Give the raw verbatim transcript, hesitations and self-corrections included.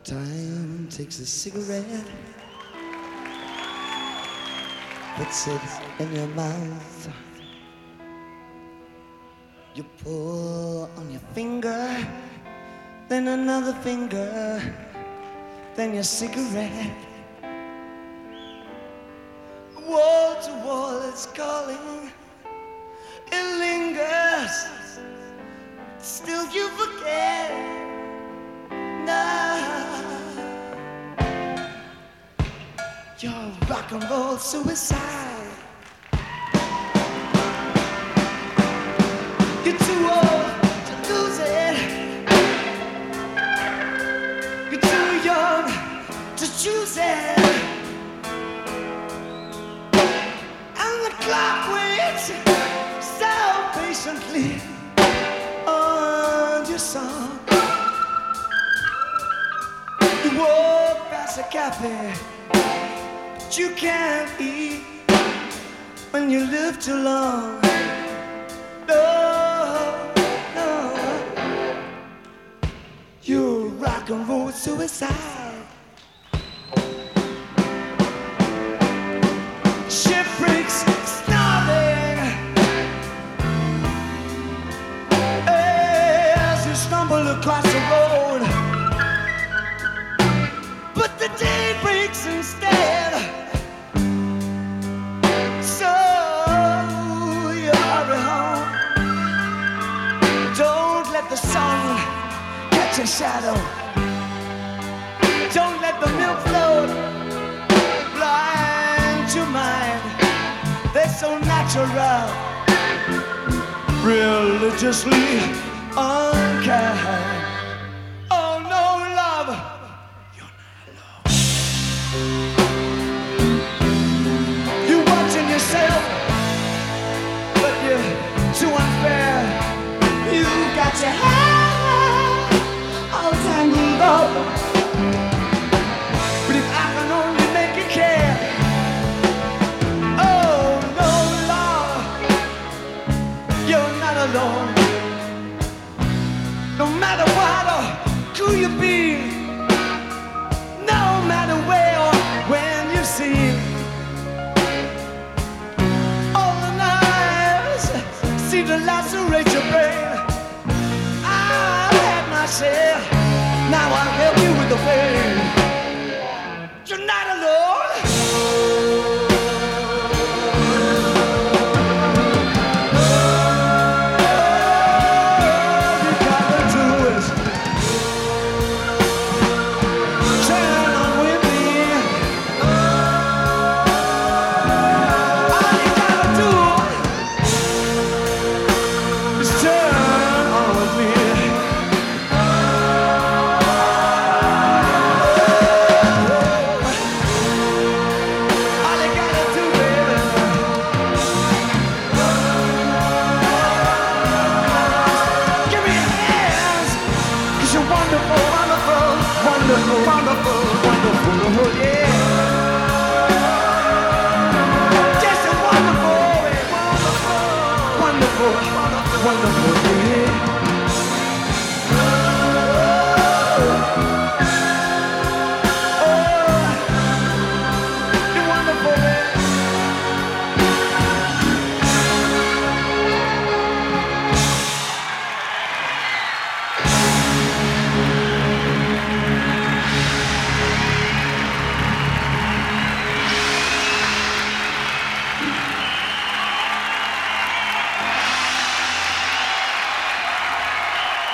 Time takes a cigarette, puts it in your mouth. You pull on your finger, then another finger, then your cigarette. Wall to wall it's calling, it lingers, still you forget. Now you're rock and roll suicide. You're too old to lose it. You're too young to choose it. And the clock waits so patiently on your song. You walk past a cafe, but you can't eat when you live too long. No, no, you're rock and roll suicide. Ship breaks, snarling as you stumble across the road. But the day breaks instead, so you hurry home. Don't let the sun catch your shadow. Don't let the milk float blind your mind. They're so natural, religiously unkind. Oh no, love, you're watching yourself, but you're too unfair. You got your hair all tangled up, but if I can only make you care. Oh no, love, you're not alone. No matter what or who you be, no matter where or when you see all the knives seem to lacerate your brain. I've had my share, now I'll help you with the pain. You're not alone. All you gotta do is turn on with me. All you gotta do is turn on with me. All you gotta do, baby, give me your hands, 'cause you're wonderful, wonderful, wonderful, wonderful, wonderful, yeah.